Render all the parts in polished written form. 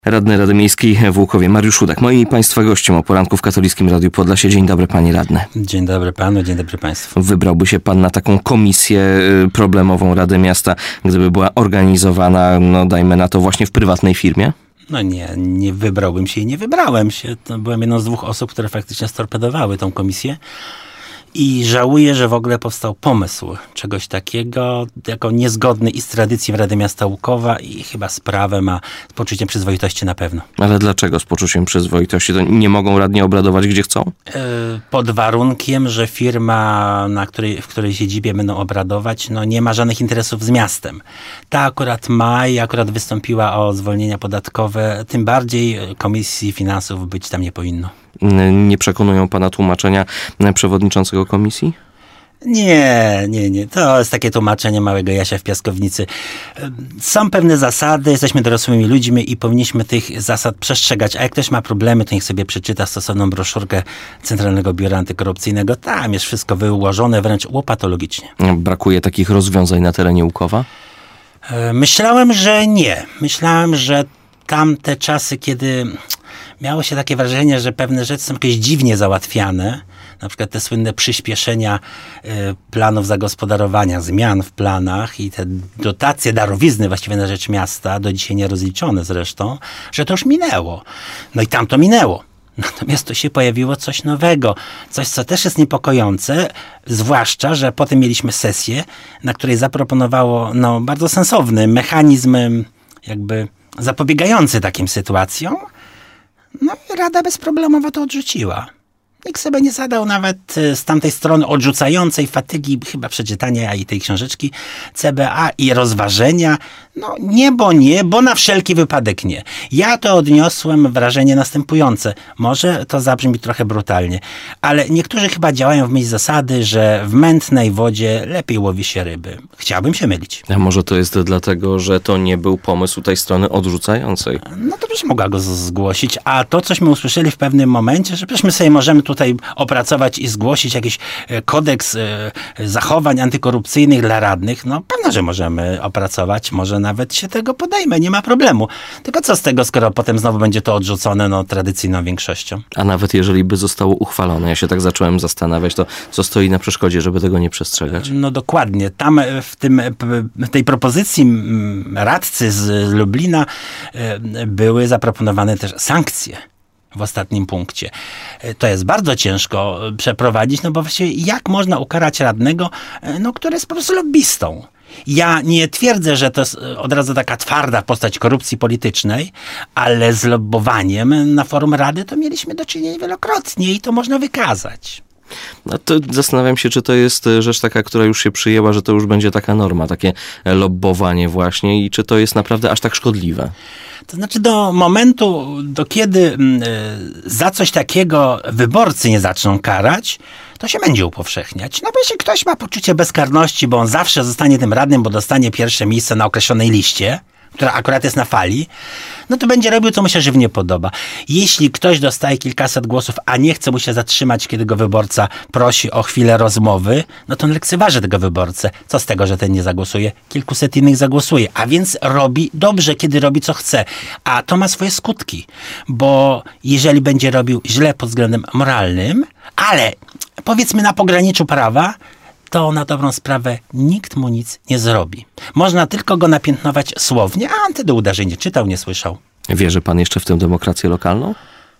Radny Rady Miejskiej w Łukowie, Mariusz Hudak. Moim i Państwa gościem o poranku w Katolickim Radiu Podlasie. Dzień dobry, panie radny. Dzień dobry panu, dzień dobry państwu. Wybrałby się pan na taką komisję problemową Rady Miasta, gdyby była organizowana, dajmy na to, właśnie w prywatnej firmie? No nie wybrałbym się i nie wybrałem się. To byłem jedną z dwóch osób, które faktycznie storpedowały tą komisję. I żałuję, że w ogóle powstał pomysł czegoś takiego, jako niezgodny i z tradycji w Rady Miasta Łukowa i chyba z prawem, a z poczuciem przyzwoitości na pewno. Ale dlaczego z poczuciem przyzwoitości? To nie mogą radni obradować gdzie chcą? Pod warunkiem, że firma, w której siedzibie będą obradować, nie ma żadnych interesów z miastem. Ta akurat ma i akurat wystąpiła o zwolnienia podatkowe, tym bardziej Komisji Finansów być tam nie powinno. Nie przekonują pana tłumaczenia przewodniczącego komisji? Nie. To jest takie tłumaczenie małego Jasia w piaskownicy. Są pewne zasady, jesteśmy dorosłymi ludźmi i powinniśmy tych zasad przestrzegać. A jak ktoś ma problemy, to niech sobie przeczyta stosowną broszurkę Centralnego Biura Antykorupcyjnego. Tam jest wszystko wyłożone wręcz łopatologicznie. Brakuje takich rozwiązań na terenie Łukowa? Myślałem, że nie. Myślałem, że tamte czasy, kiedy miało się takie wrażenie, że pewne rzeczy są jakieś dziwnie załatwiane, na przykład te słynne przyspieszenia planów zagospodarowania, zmian w planach i te dotacje, darowizny właściwie na rzecz miasta, do dzisiaj nierozliczone zresztą, że to już minęło. No i tam to minęło. Natomiast tu się pojawiło coś nowego, coś, co też jest niepokojące, zwłaszcza, że potem mieliśmy sesję, na której zaproponowało bardzo sensowny mechanizm jakby zapobiegający takim sytuacjom. I Rada bezproblemowo to odrzuciła. Nikt sobie nie zadał nawet z tamtej strony odrzucającej fatygi chyba przeczytania i tej książeczki CBA i rozważenia. Nie, bo na wszelki wypadek nie. Ja to odniosłem wrażenie następujące. Może to zabrzmi trochę brutalnie, ale niektórzy chyba działają w myśl zasady, że w mętnej wodzie lepiej łowi się ryby. Chciałbym się mylić. A może to jest dlatego, że to nie był pomysł tej strony odrzucającej? To przecież mogła go zgłosić, a to cośmy usłyszeli w pewnym momencie, że przecież my sobie możemy tutaj opracować i zgłosić jakiś kodeks zachowań antykorupcyjnych dla radnych. Pewno, że możemy opracować, może nawet się tego podejmę, nie ma problemu. Tylko co z tego, skoro potem znowu będzie to odrzucone tradycyjną większością? A nawet jeżeli by zostało uchwalone, ja się tak zacząłem zastanawiać, to co stoi na przeszkodzie, żeby tego nie przestrzegać? Dokładnie. Tam w tej propozycji radcy z Lublina były zaproponowane też sankcje. W ostatnim punkcie. To jest bardzo ciężko przeprowadzić, bo właściwie jak można ukarać radnego, który jest po prostu lobbystą. Ja nie twierdzę, że to jest od razu taka twarda postać korupcji politycznej, ale z lobbowaniem na forum Rady to mieliśmy do czynienia wielokrotnie i to można wykazać. To zastanawiam się, czy to jest rzecz taka, która już się przyjęła, że to już będzie taka norma, takie lobbowanie właśnie i czy to jest naprawdę aż tak szkodliwe? To znaczy do momentu, do kiedy za coś takiego wyborcy nie zaczną karać, to się będzie upowszechniać. Bo jeśli ktoś ma poczucie bezkarności, bo on zawsze zostanie tym radnym, bo dostanie pierwsze miejsce na określonej liście, która akurat jest na fali, to będzie robił, co mu się żywnie podoba. Jeśli ktoś dostaje kilkaset głosów, a nie chce mu się zatrzymać, kiedy go wyborca prosi o chwilę rozmowy, to on lekceważy tego wyborcę. Co z tego, że ten nie zagłosuje? Kilkuset innych zagłosuje. A więc robi dobrze, kiedy robi, co chce. A to ma swoje skutki. Bo jeżeli będzie robił źle pod względem moralnym, ale powiedzmy na pograniczu prawa, to na dobrą sprawę nikt mu nic nie zrobi. Można tylko go napiętnować słownie, a on wtedy uda, że nie czytał, nie słyszał. Wierzy pan jeszcze w tę demokrację lokalną?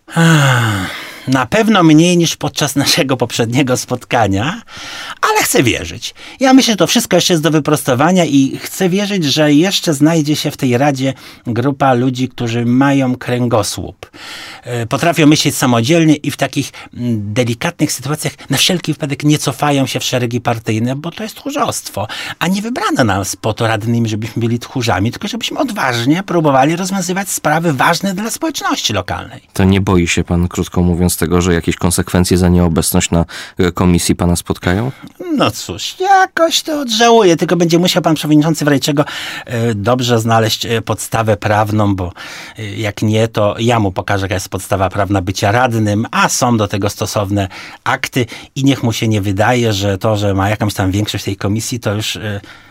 Na pewno mniej niż podczas naszego poprzedniego spotkania, ale chcę wierzyć. Ja myślę, że to wszystko jeszcze jest do wyprostowania i chcę wierzyć, że jeszcze znajdzie się w tej Radzie grupa ludzi, którzy mają kręgosłup. Potrafią myśleć samodzielnie i w takich delikatnych sytuacjach na wszelki wypadek nie cofają się w szeregi partyjne, bo to jest tchórzostwo. A nie wybrano nas po to radnymi, żebyśmy byli tchórzami, tylko żebyśmy odważnie próbowali rozwiązywać sprawy ważne dla społeczności lokalnej. To nie boi się pan, krótko mówiąc, tego, że jakieś konsekwencje za nieobecność na komisji pana spotkają? Cóż, jakoś to odżałuję, tylko będzie musiał pan przewodniczący Wrejczego dobrze znaleźć podstawę prawną, bo jak nie, to ja mu pokażę, jaka jest podstawa prawna bycia radnym, a są do tego stosowne akty i niech mu się nie wydaje, że to, że ma jakąś tam większość tej komisji, to już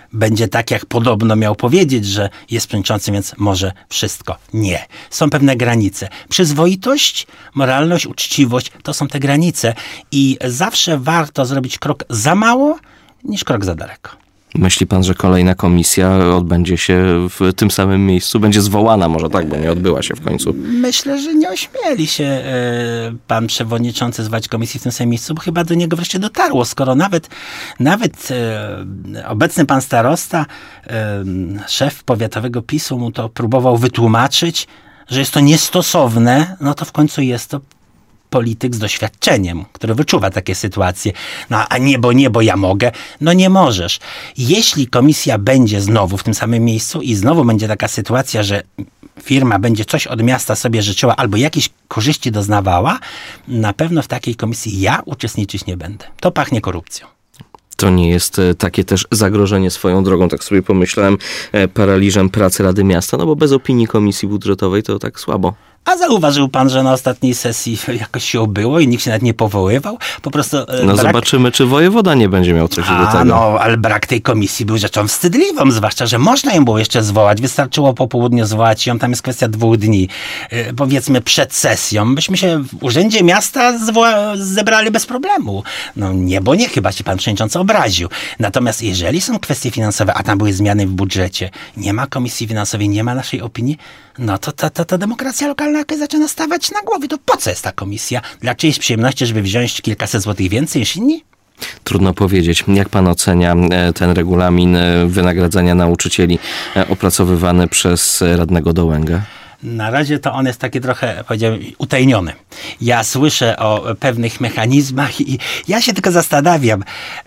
będzie tak, jak podobno miał powiedzieć, że jest przewodniczący, więc może wszystko. Nie. Są pewne granice. Przyzwoitość, moralność, uczciwość to są te granice i zawsze warto zrobić krok za mało niż krok za daleko. Myśli pan, że kolejna komisja odbędzie się w tym samym miejscu? Będzie zwołana może tak, bo nie odbyła się w końcu. Myślę, że nie ośmieli się pan przewodniczący zwać komisji w tym samym miejscu, bo chyba do niego wreszcie dotarło, skoro nawet obecny pan starosta, szef powiatowego PiS-u mu to próbował wytłumaczyć, że jest to niestosowne, no to w końcu jest to polityk z doświadczeniem, który wyczuwa takie sytuacje. No a nie, bo ja mogę. No nie możesz. Jeśli komisja będzie znowu w tym samym miejscu i znowu będzie taka sytuacja, że firma będzie coś od miasta sobie życzyła albo jakieś korzyści doznawała, na pewno w takiej komisji ja uczestniczyć nie będę. To pachnie korupcją. To nie jest takie też zagrożenie swoją drogą, tak sobie pomyślałem, paraliżem pracy Rady Miasta, no bo bez opinii komisji budżetowej to tak słabo. A zauważył pan, że na ostatniej sesji jakoś się obyło i nikt się nawet nie powoływał? Po prostu zobaczymy, czy wojewoda nie będzie miał coś do tego. No, ale brak tej komisji był rzeczą wstydliwą, zwłaszcza, że można ją było jeszcze zwołać. Wystarczyło po południu zwołać ją, tam jest kwestia 2 dni. Powiedzmy przed sesją. Byśmy się w Urzędzie Miasta zebrali bez problemu. No nie, bo nie, chyba się pan przewodniczący obraził. Natomiast jeżeli są kwestie finansowe, a tam były zmiany w budżecie, nie ma komisji finansowej, nie ma naszej opinii, no to demokracja lokalna jakoś zaczyna stawać na głowie. To po co jest ta komisja? Dla czyjejś przyjemności, żeby wziąć kilkaset złotych więcej niż inni? Trudno powiedzieć. Jak pan ocenia ten regulamin wynagradzania nauczycieli opracowywany przez radnego Dołęgę? Na razie to on jest taki trochę, powiedziałem, utajniony. Ja słyszę o pewnych mechanizmach i ja się tylko zastanawiam,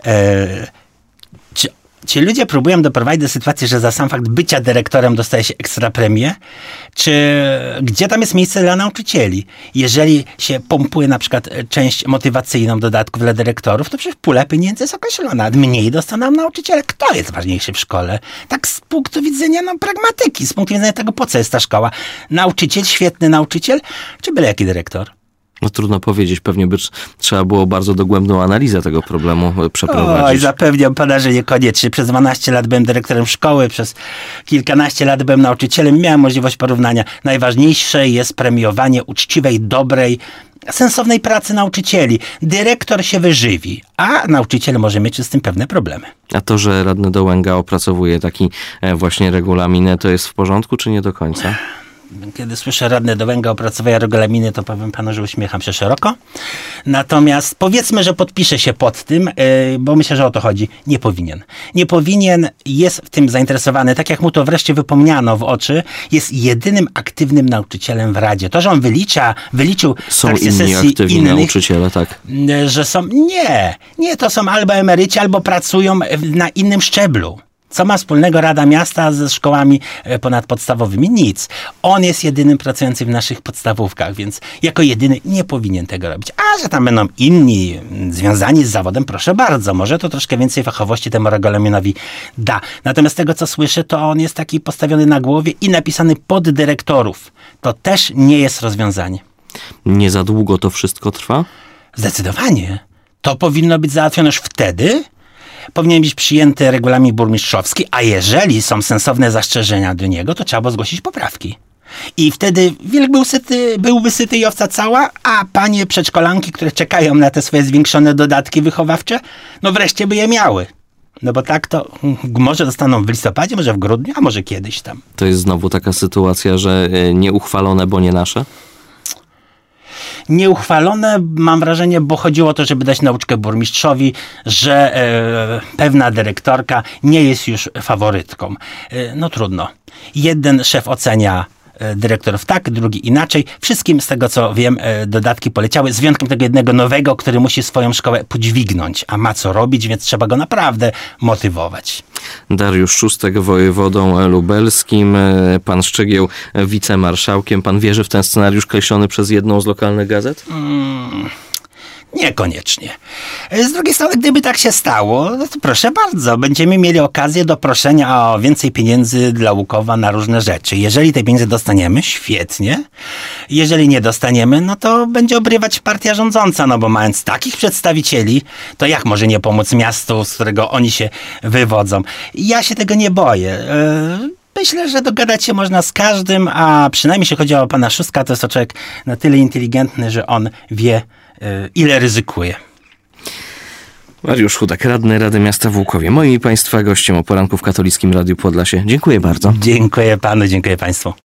czy ci ludzie próbują doprowadzić do sytuacji, że za sam fakt bycia dyrektorem dostaje się ekstra premię, czy gdzie tam jest miejsce dla nauczycieli? Jeżeli się pompuje na przykład część motywacyjną dodatków dla dyrektorów, to przecież pula pieniędzy jest określona. Mniej dostaną nauczyciele. Kto jest ważniejszy w szkole? Tak z punktu widzenia pragmatyki, z punktu widzenia tego, po co jest ta szkoła. Nauczyciel, świetny nauczyciel, czy byle jaki dyrektor? No trudno powiedzieć, pewnie by trzeba było bardzo dogłębną analizę tego problemu przeprowadzić. Oj, zapewniam pana, że niekoniecznie. Przez 12 lat byłem dyrektorem szkoły, przez kilkanaście lat byłem nauczycielem, miałem możliwość porównania. Najważniejsze jest premiowanie uczciwej, dobrej, sensownej pracy nauczycieli. Dyrektor się wyżywi, a nauczyciel może mieć z tym pewne problemy. A to, że radny Dołęga opracowuje taki właśnie regulamin, to jest w porządku, czy nie do końca? Kiedy słyszę radny Dołęga opracowuje regulaminy, to powiem panu, że uśmiecham się szeroko. Natomiast powiedzmy, że podpiszę się pod tym, bo myślę, że o to chodzi. Nie powinien. Nie powinien, jest w tym zainteresowany. Tak jak mu to wreszcie wypomniano w oczy, jest jedynym aktywnym nauczycielem w Radzie. To, że on wyliczył są inni aktywni nauczyciele, tak? Że są... Nie, to są albo emeryci, albo pracują na innym szczeblu. Co ma wspólnego Rada Miasta ze szkołami ponadpodstawowymi? Nic. On jest jedynym pracującym w naszych podstawówkach, więc jako jedyny nie powinien tego robić. A że tam będą inni związani z zawodem, proszę bardzo. Może to troszkę więcej fachowości temu regulaminowi da. Natomiast z tego, co słyszę, to on jest taki postawiony na głowie i napisany pod dyrektorów. To też nie jest rozwiązanie. Nie za długo to wszystko trwa? Zdecydowanie. To powinno być załatwione już wtedy, powinien być przyjęty regulamin burmistrzowski, a jeżeli są sensowne zastrzeżenia do niego, to trzeba było zgłosić poprawki. I wtedy wilk byłby syty i owca cała, a panie przedszkolanki, które czekają na te swoje zwiększone dodatki wychowawcze, no wreszcie by je miały. No bo tak to może dostaną w listopadzie, może w grudniu, a może kiedyś tam. To jest znowu taka sytuacja, że nieuchwalone, bo nie nasze? Nieuchwalone, mam wrażenie, bo chodziło o to, żeby dać nauczkę burmistrzowi, że pewna dyrektorka nie jest już faworytką. No trudno. Jeden szef ocenia dyrektorów tak, drugi inaczej. Wszystkim z tego, co wiem, dodatki poleciały, z wyjątkiem tego jednego nowego, który musi swoją szkołę podźwignąć, a ma co robić, więc trzeba go naprawdę motywować. Dariusz Szustek wojewodą lubelskim, pan Szczygieł wicemarszałkiem. Pan wierzy w ten scenariusz kreślony przez jedną z lokalnych gazet? Niekoniecznie. Z drugiej strony, gdyby tak się stało, no to proszę bardzo, będziemy mieli okazję do proszenia o więcej pieniędzy dla Łukowa na różne rzeczy. Jeżeli te pieniądze dostaniemy, świetnie. Jeżeli nie dostaniemy, no to będzie obrywać partia rządząca, no bo mając takich przedstawicieli, to jak może nie pomóc miastu, z którego oni się wywodzą? Ja się tego nie boję. Myślę, że dogadać się można z każdym, a przynajmniej jeśli chodzi o pana Szóstka, to jest to człowiek na tyle inteligentny, że on wie, ile ryzykuje. Mariusz Chudak, radny Rady Miasta w Łukowie. Moim i państwa gościem o poranku w Katolickim Radiu Podlasie. Dziękuję bardzo. Dziękuję panu, dziękuję państwu.